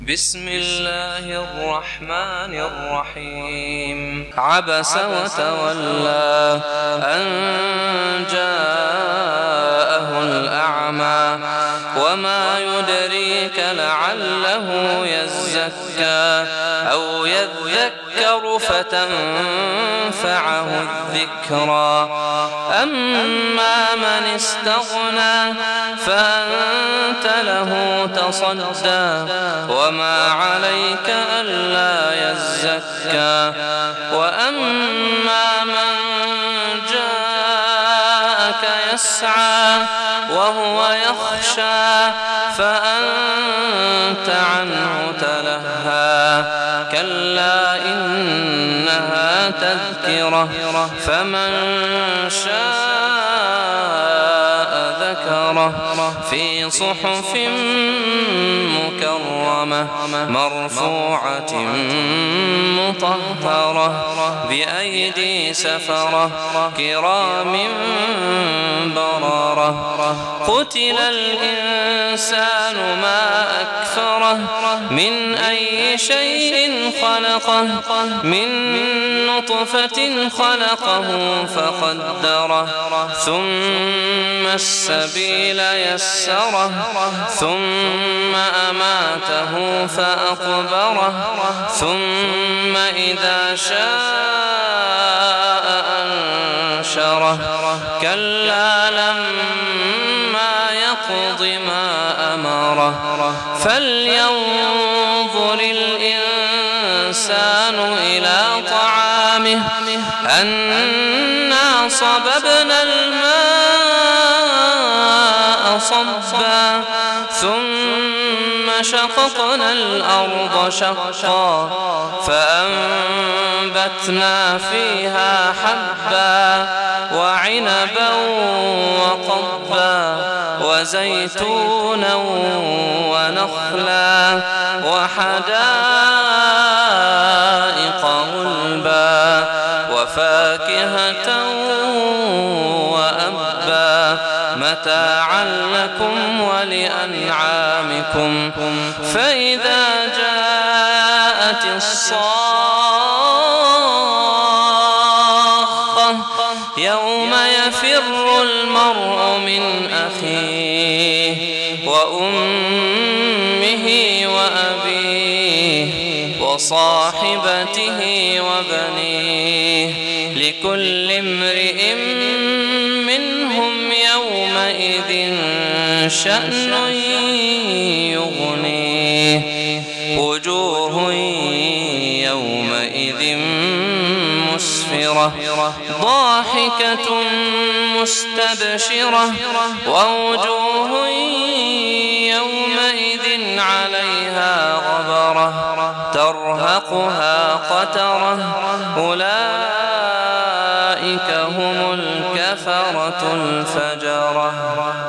بسم الله الرحمن الرحيم. عبس وتولى أن جاءه الأعمى وما يدريك لعله يزكى أو يذكر فتنفعه الذكرى. أما من استغنى فأنت له تصدى وما عليك ألا يزكى. وأما من جاءك يسعى وهو يخشى فأنت عنه تلهى. كلا إنها تذكرة فمن شاء ذكره في صحف مكرمة مرفوعة مطهرة بأيدي سفرة كرام بررة. قتل الإنسان ما أكفره من أي شيء خلقه من نطفة خلقه فقدره ثم السبيل يسره ثم أماته فأقبره ثم إذا شاء أنشره. كلا لما يقض ما أمره فلينظر الإنسان إلى طعامه أنا صببنا الماء صبا ثم شققنا الأرض شقا فأنبتنا فيها حبا وعنبا وقضبا وزيتونا ونخلا وحدائق غلبا وفاكهة وأبا متاعا لكم ولأنعامكم. فإذا جاءت الصاخة يوم يفر المرء من أخيه وأمه وأبيه وصاحبته وبنيه لكل امرئ منهم يومئذ شأن يغنيه. وجوه يومئذ مسفرة ضاحكة مستبشرة ووجوه يومئذ عليها غبرة ترهقها قترة أولئك هم الكفرة الفجرة.